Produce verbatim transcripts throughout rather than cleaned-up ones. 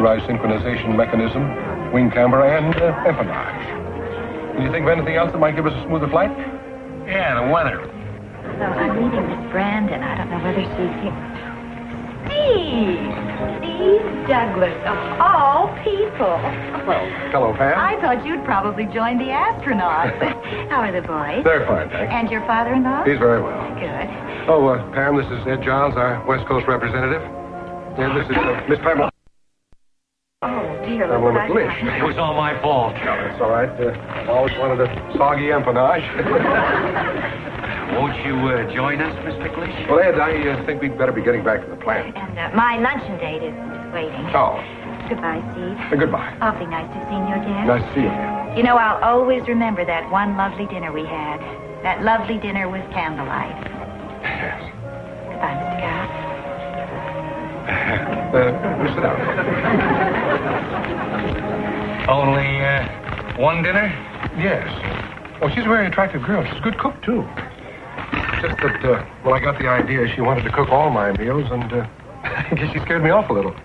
pressurized synchronization mechanism, wing camber, and uh, empennage. Can you think of anything else that might give us a smoother flight? Yeah, the weather. So I'm meeting Miss Brandon. I don't know whether she's here. Steve! Steve Douglas, of all people. Well, hello, Pam. I thought you'd probably join the astronauts. How are the boys? They're fine, thanks. And your father-in-law? He's very well. Good. Oh, uh, Pam, this is Ed Johns, our West Coast representative. And this is uh, Miss Pamela. Oh, dear. Pamela McLeish. It was all my fault. That's all right. Uh, I've always wanted a soggy empennage. Won't you uh, join us, Miss McLeish? Well, Ed, I uh, think we'd better be getting back to the plant. And uh, my luncheon date is waiting. Oh. Goodbye, Steve. Uh, goodbye. Awfully nice to see you again. Nice to see you again. You know, I'll always remember that one lovely dinner we had. That lovely dinner with candlelight. Yes. Goodbye, Mister Cobb. Uh, you sit down. Only uh, one dinner? Yes. Oh, she's a very attractive girl. She's a good cook, too. Just that, uh, well, I got the idea she wanted to cook all my meals, and uh, I guess she scared me off a little.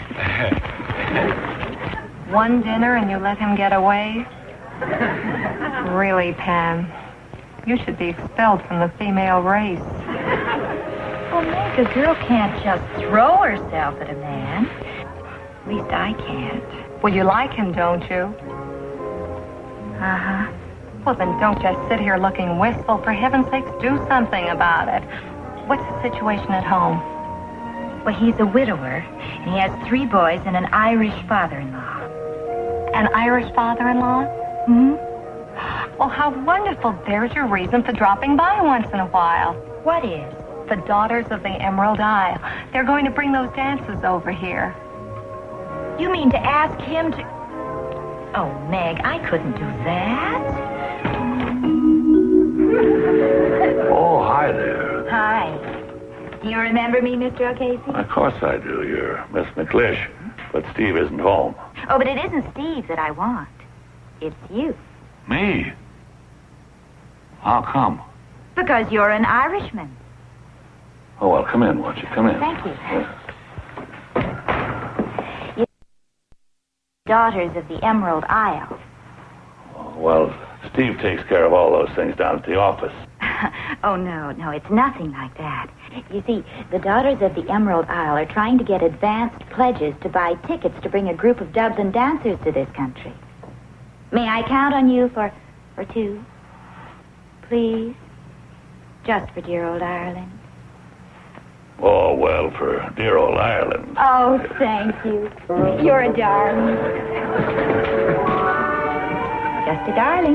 One dinner and you let him get away? Really, Pam, you should be expelled from the female race. Well, Meg, a girl can't just throw herself at a man. At least I can't. Well, you like him, don't you? Uh-huh. Well, then don't just sit here looking wistful. For heaven's sakes, do something about it. What's the situation at home? Well, he's a widower, and he has three boys and an Irish father-in-law. An Irish father-in-law? Hmm? Well, how wonderful. There's your reason for dropping by once in a while. What is? The Daughters of the Emerald Isle. They're going to bring those dances over here. You mean to ask him to... Oh, Meg, I couldn't do that. Oh, hi there. Hi. Do you remember me, Mister O'Casey? Of course I do. You're Miss McLeish. But Steve isn't home. Oh, but it isn't Steve that I want. It's you. Me? How come? Because you're an Irishman. Oh, well, come in, won't you? Come in. Thank you. Yeah. You're Daughters of the Emerald Isle. Oh, well, Steve takes care of all those things down at the office. Oh, no, no, it's nothing like that. You see, the Daughters of the Emerald Isle are trying to get advanced pledges to buy tickets to bring a group of Dublin dancers to this country. May I count on you for, for two? Please? Just for dear old Ireland. Oh, well, for dear old Ireland. Oh, thank you. You're a darling. Just a darling.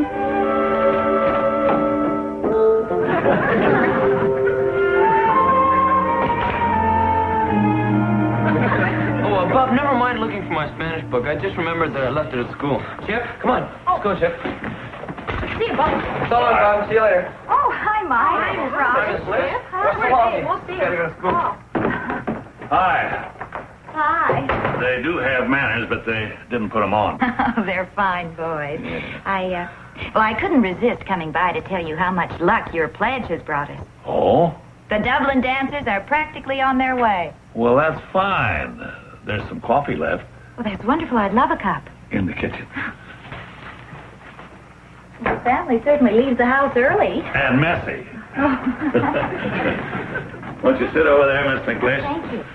Oh, uh, Bob, never mind looking for my Spanish book. I just remembered that I left it at school. Chip, come on. Let's go, Chip. See you, Bob. So long, Bob. See you later. Oh, hi, Mike. Hi, Miss Liz. What's the long? We'll see you. Gotta go to school. Hi. Hi. They do have manners, but they didn't put them on. Oh, they're fine boys. I, uh, well, I couldn't resist coming by to tell you how much luck your pledge has brought us. Oh? The Dublin dancers are practically on their way. Well, that's fine. There's some coffee left Well, that's wonderful. I'd love a cup. in the kitchen. The family certainly leaves the house early. And messy. Won't you sit over there, Miss McLeish? Thank you.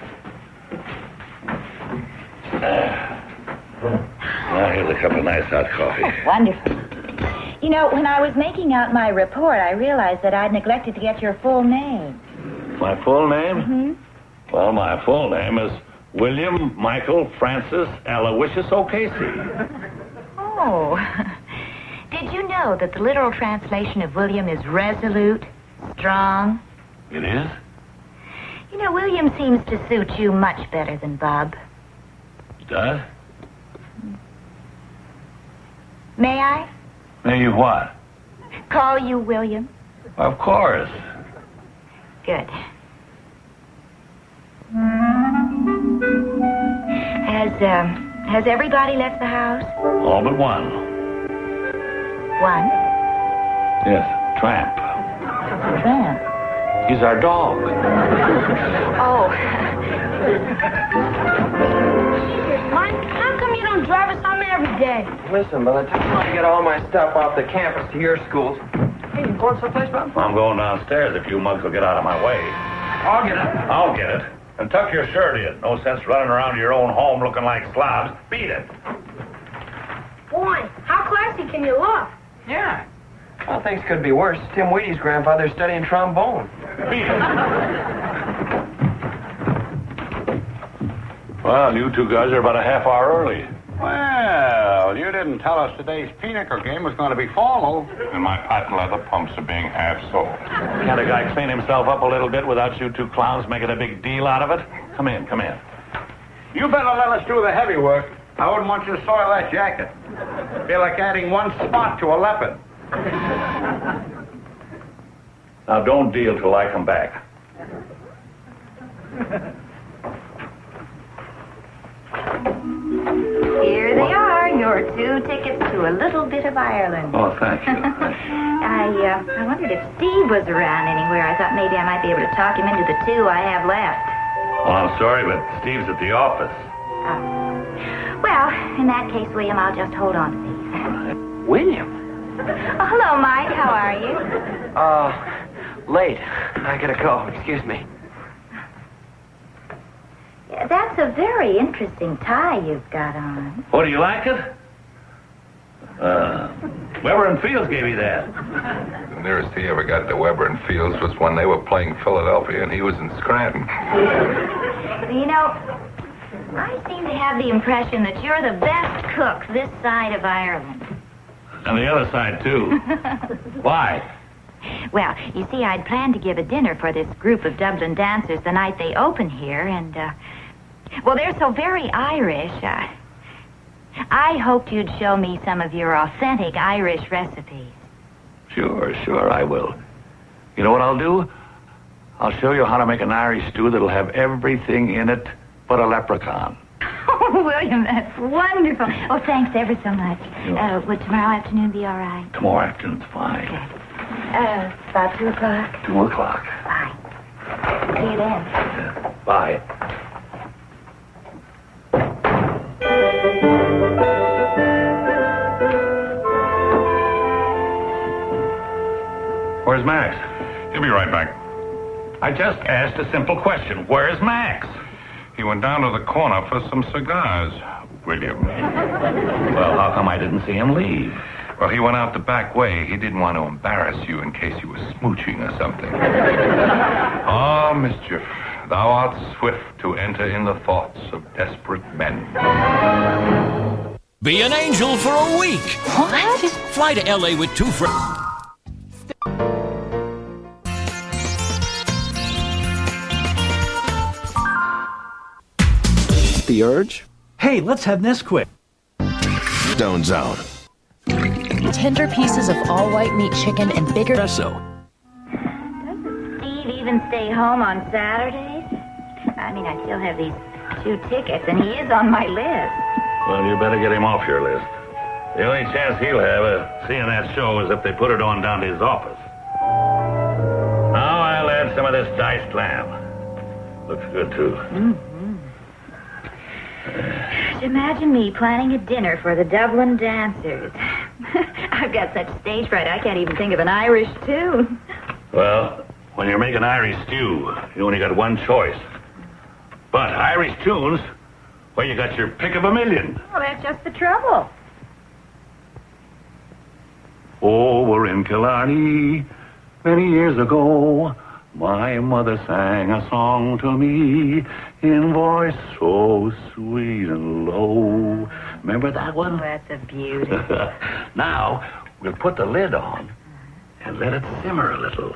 Now, here's a cup of nice hot coffee. Oh, wonderful. You know, when I was making out my report, I realized that I'd neglected to get your full name. My full name? Mm-hmm. Well, my full name is William Michael Francis Aloysius O'Casey. Oh. Did you know that the literal translation of William is resolute, strong? It is? You know, William seems to suit you much better than Bob. Does? May I May you what? call you William? Of course. Good. Has, um, has everybody left the house? All but one. One? Yes, Tramp. Tramp. He's our dog. Oh. One every day. Listen, by the time I get all my stuff off the campus to your schools... Hey, you going someplace, Bob? I'm going downstairs if you mugs will get out of my way. I'll get it. I'll get it. And tuck your shirt in. No sense running around your own home looking like slobs. Beat it. Boy, how classy can you look? Yeah. Well, things could be worse. Tim Wheaty's grandfather's studying trombone. Beat it. Well, you two guys are about a half hour early. Well, you didn't tell us today's pinochle game was going to be formal. And my patent leather pumps are being half sold. Can't a guy clean himself up a little bit without you two clowns making a big deal out of it? Come in, come in. You better let us do the heavy work. I wouldn't want you to soil that jacket. Feel like adding one spot to a leopard. Now, don't deal till I come back. Here they are, your two tickets to a little bit of Ireland. Oh, thank you. I, uh, I wondered if Steve was around anywhere. I thought maybe I might be able to talk him into the two I have left. Well, I'm sorry, but Steve's at the office. Oh. Well, in that case, William, I'll just hold on to these. William? Oh, hello, Mike. How are you? Uh, late. I gotta go. Excuse me. Yeah, that's a very interesting tie you've got on. Oh, do you like it? Uh, Weber and Fields gave you that. The nearest he ever got to Weber and Fields was when they were playing Philadelphia and he was in Scranton. You know, I seem to have the impression that you're the best cook this side of Ireland. And the other side, too. Why? Well, you see, I'd planned to give a dinner for this group of Dublin dancers the night they open here, and, uh, well, they're so very Irish. Uh, I hoped you'd show me some of your authentic Irish recipes. Sure, sure, I will. You know what I'll do? I'll show you how to make an Irish stew that'll have everything in it but a leprechaun. Oh, William, that's wonderful. Oh, thanks ever so much. Sure. Uh, would tomorrow afternoon be all right? Tomorrow afternoon's fine. Okay. Uh, about two o'clock? Two o'clock. Bye. See you then. Yeah. Bye. Where's Max? He'll be right back. I just asked a simple question. Where's Max? He went down to the corner for some cigars, William. Well, how come I didn't see him leave? Well, he went out the back way. He didn't want to embarrass you in case you were smooching or something. Ah, mischief, thou art swift to enter in the thoughts of desperate men. Be an angel for a week. What? Fly to L A with two friends. The urge? Hey, let's have Nesquik. Stone Zone. Tender pieces of all-white meat chicken and bigger... Espresso. Doesn't Steve even stay home on Saturdays? I mean, I still have these two tickets, and he is on my list. Well, you better get him off your list. The only chance he'll have of seeing that show is if they put it on down to his office. Now I'll add some of this diced lamb. Looks good, too. Mm-hmm. Imagine me planning a dinner for the Dublin dancers. I've got such stage fright, I can't even think of an Irish tune. Well, when you're making Irish stew, you only got one choice. But Irish tunes, well, you got your pick of a million. Well, that's just the trouble. Over in Killarney, many years ago, my mother sang a song to me in voice so sweet and low. Remember that one? Oh, that's a beauty. Now, we'll put the lid on and let it simmer a little.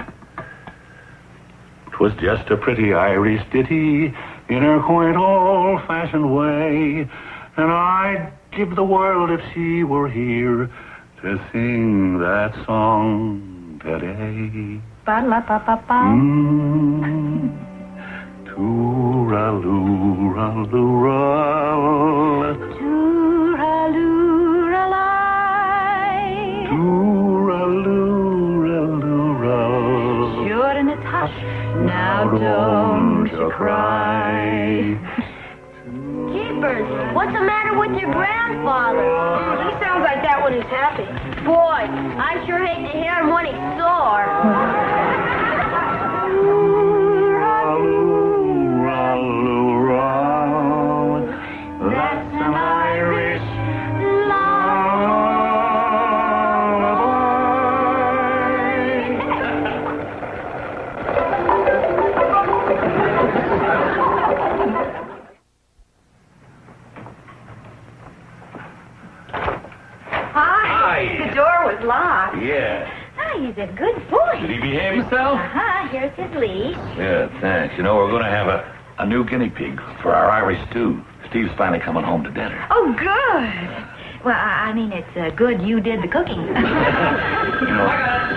'Twas just a pretty Irish ditty in her quaint old-fashioned way, and I'd give the world if she were here to sing that song today. Ba-la-ba-ba-ba. Mm. Tooraloo-raloo-ral. Tooraloo-ralai. Tooraloo-raloo-ral. Sure and it's hush. Now don't you cry. Jeepers, what's the matter with with your grandfather. He sounds like that when he's happy. Boy, I sure hate to hear him when he's sore. That's an Irish Hi. The door was locked. Yeah. Ah, he's a good boy. Did he behave himself? Uh-huh. Here's his leash. Yeah, thanks. You know, we're going to have a, a new guinea pig for our Irish stew. Steve's finally coming home to dinner. Oh, good. Well, I I mean, it's uh, good you did the cooking. You know,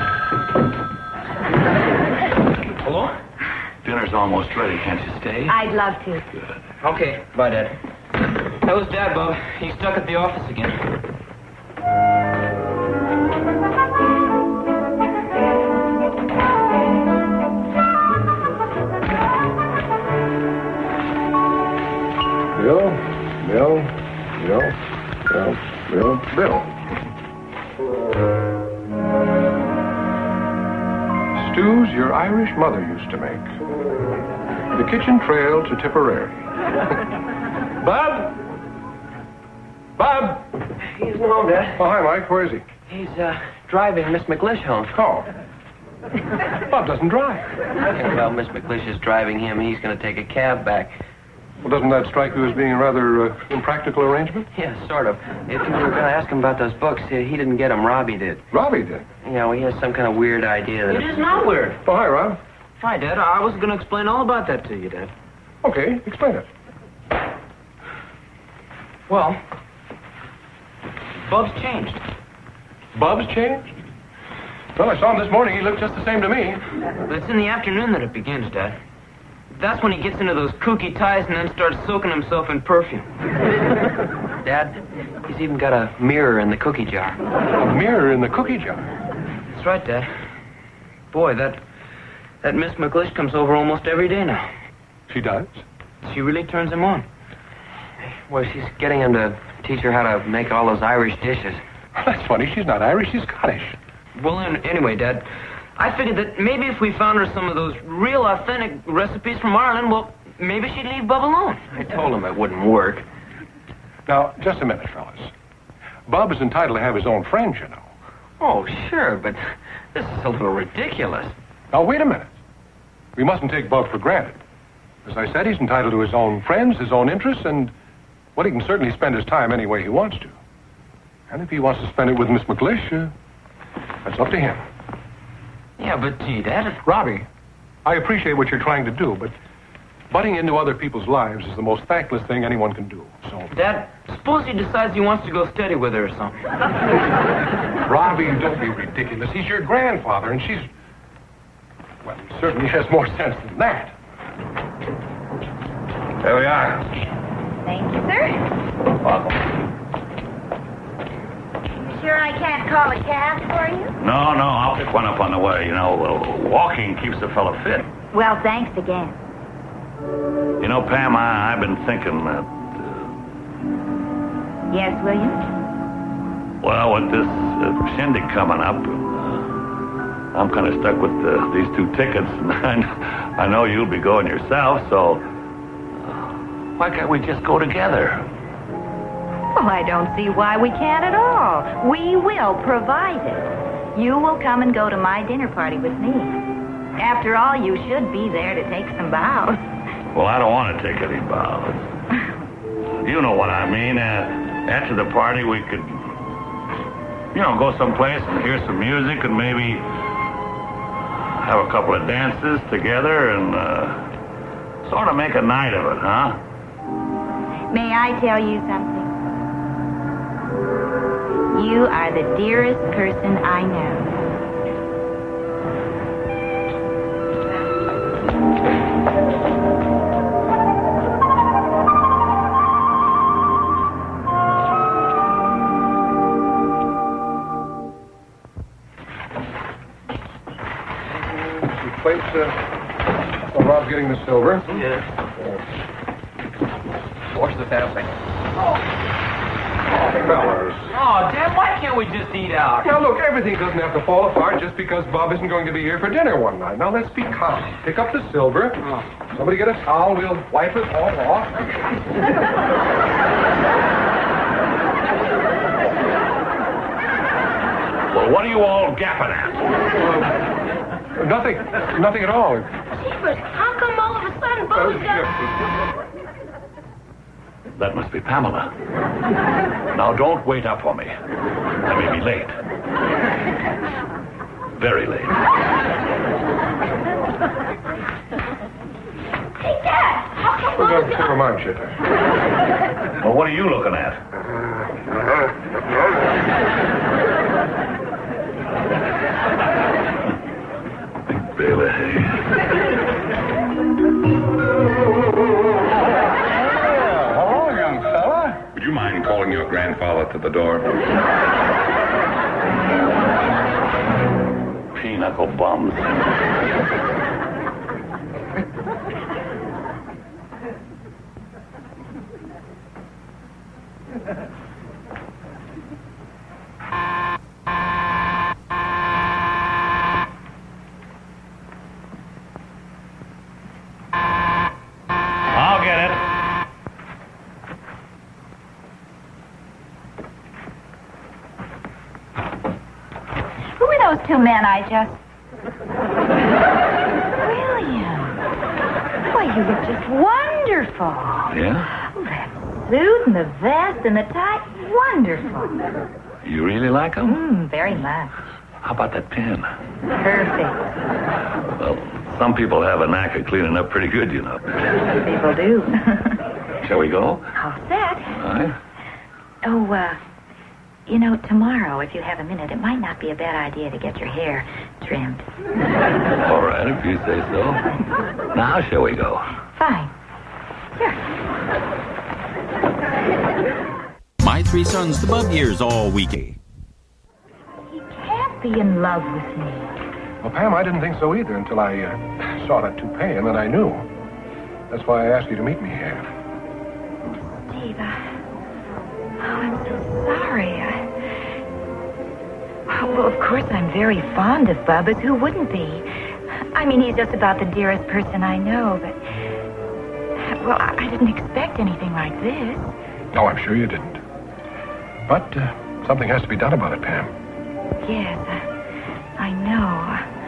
Hello? dinner's almost ready. Can't you stay? I'd love to. Good. Okay, bye, Dad. That was Dad, Bob. He's stuck at the office again. Bill, Bill, Bill, Bill, Bill, Bill. Stews your Irish mother used to make. The kitchen trail to Tipperary. Bob? Bob? He's home, Dad. Oh, hi, Mike. Where is he? He's, uh, driving Miss McLish home. Oh. Bob doesn't drive. Yeah, well, Miss McLish is driving him. He's going to take a cab back. Well, doesn't that strike you as being a rather uh, impractical arrangement? Yeah, sort of. If you were going to ask him about those books, he he didn't get them. Robbie did. Robbie did? Yeah, well, he has some kind of weird idea that... It is not weird. Oh, hi, Rob. Hi, Dad. I was going to explain all about that to you, Dad. Okay, explain it. Well, Bub's changed. Bub's changed? Well, I saw him this morning. He looked just the same to me. It's in the afternoon that it begins, Dad. That's when he gets into those kooky ties and then starts soaking himself in perfume. Dad, he's even got a mirror in the cookie jar. A mirror in the cookie jar? That's right, Dad. Boy, that that Miss McLish comes over almost every day now. She does? She really turns him on. Well, she's getting him to teach her how to make all those Irish dishes. That's funny. She's not Irish. She's Scottish. Well, an- anyway, Dad, I figured that maybe if we found her some of those real authentic recipes from Ireland, well, maybe she'd leave Bub alone. I told him it wouldn't work. Now, just a minute, fellas. Bub is entitled to have his own friends, you know. Oh, sure, but this is a little ridiculous. Now, wait a minute. We mustn't take Bub for granted. As I said, he's entitled to his own friends, his own interests, and, well, he can certainly spend his time any way he wants to. And if he wants to spend it with Miss McLish, uh, that's up to him. Yeah, but gee, Dad... Robbie, I appreciate what you're trying to do, but butting into other people's lives is the most thankless thing anyone can do, so... Dad, suppose he decides he wants to go steady with her or something. Robbie, don't be ridiculous. He's your grandfather, and she's... Well, he certainly has more sense than that. There we are. Thank you, sir. Welcome. Sure I can't call a cab for you? No, no, I'll pick one up on the way. You know, uh, walking keeps the fellow fit. Well, thanks again. You know, Pam, I, I've been thinking that, Yes, William? well, with this uh, shindig coming up, uh, I'm kind of stuck with uh, these two tickets, and I, I know you'll be going yourself, so uh, why can't we just go together? Well, I don't see why we can't at all. We will provide it. You will come and go to my dinner party with me. After all, you should be there to take some bows. Well, I don't want to take any bows. You know what I mean. Uh, after the party, we could, you know, go someplace and hear some music and maybe have a couple of dances together and uh, sort of make a night of it, huh? May I tell you something? You are the dearest person I know. Plates, uh... Well, Rob's getting the silver. Yeah. Wash the family. Oh. Oh, Dad, why can't we just eat out? Now, look, everything doesn't have to fall apart just because Bob isn't going to be here for dinner one night. Now, let's be calm. Pick up the silver. Somebody get a towel. We'll wipe it all off. Well, what are you all gapping at? Uh, nothing. Nothing at all. Jeepers, how come all of a sudden Bubba's got... That must be Pamela. Now, don't wait up for me. I may be late. Very late. Hey, Dad, how come Well, Bubba's never mind, Chip. Well, what are you looking at? Bailey. Hello, young fella. Would you mind calling your grandfather to the door? Pinochle bums. I'll get it. Who are those two men I just... William. Why, you look just wonderful. Yeah? That suit and the vest and the tie. Wonderful. You really like them? Mm, very much. How about that pen? Perfect. Well, some people have a knack of cleaning up pretty good, you know. People do. Shall we go? All set. All right. Oh, uh, you know, tomorrow, if you have a minute, it might not be a bad idea to get your hair trimmed. All right, if you say so. Now, shall we go? Fine. Sure. My three sons, the Bub years, all weekend. He can't be in love with me. Well, Pam, I didn't think so either until I uh, saw that toupee, and then I knew. That's why I asked you to meet me here. Steve, I... Oh, I'm so sorry. I... Oh, well, of course, I'm very fond of Bubba's. Who wouldn't be? I mean, he's just about the dearest person I know, but... Well, I, I didn't expect anything like this. No, I'm sure you didn't. But uh, something has to be done about it, Pam. Yes, I, I know.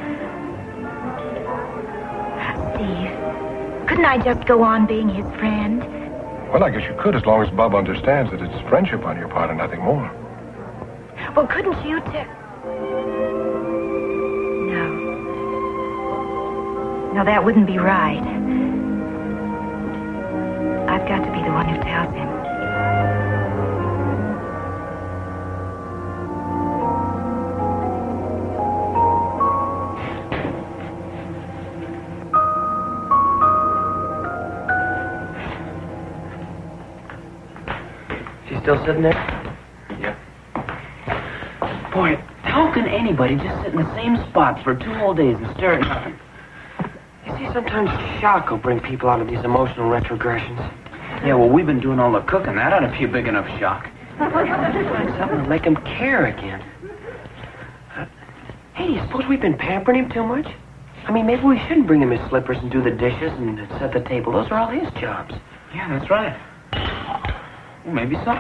Steve, couldn't I just go on being his friend? Well, I guess you could, as long as Bub understands that it's friendship on your part and nothing more. Well, couldn't you t... No. No, that wouldn't be right. I've got to be the one who tells him. Still sitting there? Yeah. Boy, how can anybody just sit in the same spot for two whole days and stare at nothing? You see, sometimes shock will bring people out of these emotional retrogressions. Yeah, well, we've been doing all the cooking. That ought to be a big enough shock. Find something to make him care again. Uh, hey, do you suppose we've been pampering him too much? I mean, maybe we shouldn't bring him his slippers and do the dishes and set the table. Those are all his jobs. Yeah, that's right. Well, maybe so.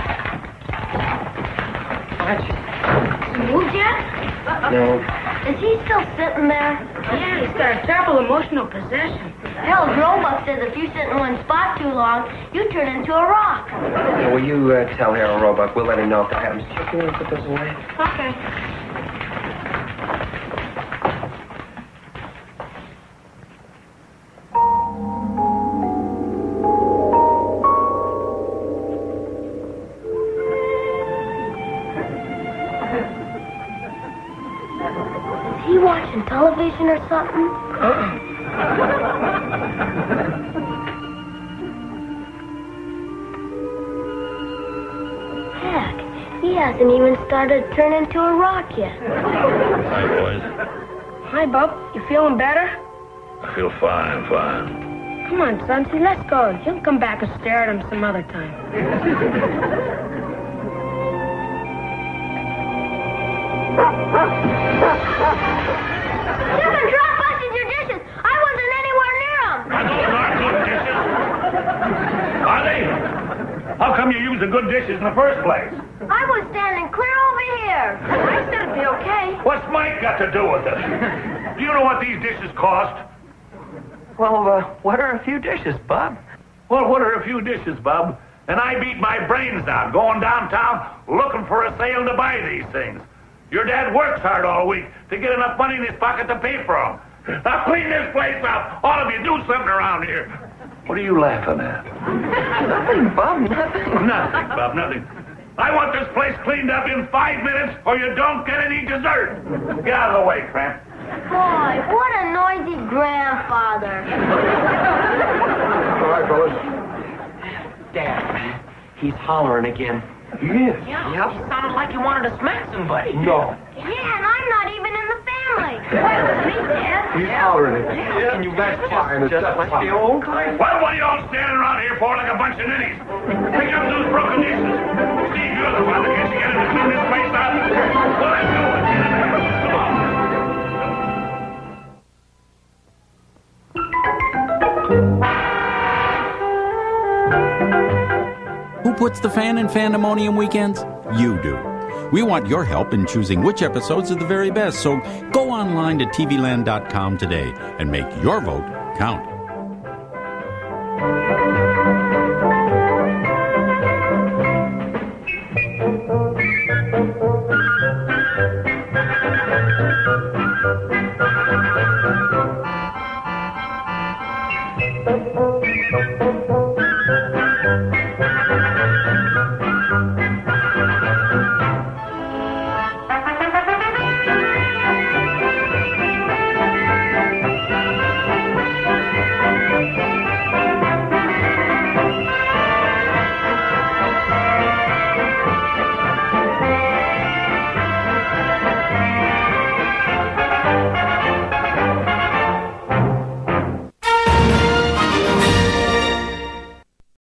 Watch. Moved yet? No. Is he still sitting there? Yeah, he's got a terrible emotional possession. Hell, Roebuck says if you sit in one spot too long, you turn into a rock. Yeah, will you uh, tell Harold Roebuck? We'll let him know if that happens. Chuck, you want to put those away? Okay. Watching television or something? Uh-uh. Heck, he hasn't even started to turn into a rock yet. Hi, boys. Hi, Bub. You feeling better? I feel fine, fine. Come on, Sunsy, let's go. You'll come back and stare at him some other time. the good dishes in the first place? I was standing clear over here. I said it'd be okay. What's Mike got to do with it? Do you know what these dishes cost? Well, uh, what are a few dishes, Bob? Well, what are a few dishes, Bub? And I beat my brains out going downtown looking for a sale to buy these things. Your dad works hard all week to get enough money in his pocket to pay for them. Now clean this place up. All of you do something around here. What are you laughing at? Nothing, Bob, nothing. Nothing, Bob, nothing. I want this place cleaned up in five minutes or you don't get any dessert. Get out of the way, Tramp. Boy, what a noisy grandfather. All right, fellas. Dad, he's hollering again. He is? Yeah, yep. He sounded like he wanted to smack somebody. No. Yeah, and I'm not even in the family. Why was me, Dad? He's hollering at you. Can you That's fine. It's just just like fine. the old time? Well, what are y'all standing around here for like a bunch of ninnies? Pick up those broken dishes. Steve, you're the one that gets together to clean this place up. Well, let's do it. Come on. Who puts the fan in Fandemonium Weekends? You do. We want your help in choosing which episodes are the very best, so go online to T V land dot com today and make your vote count.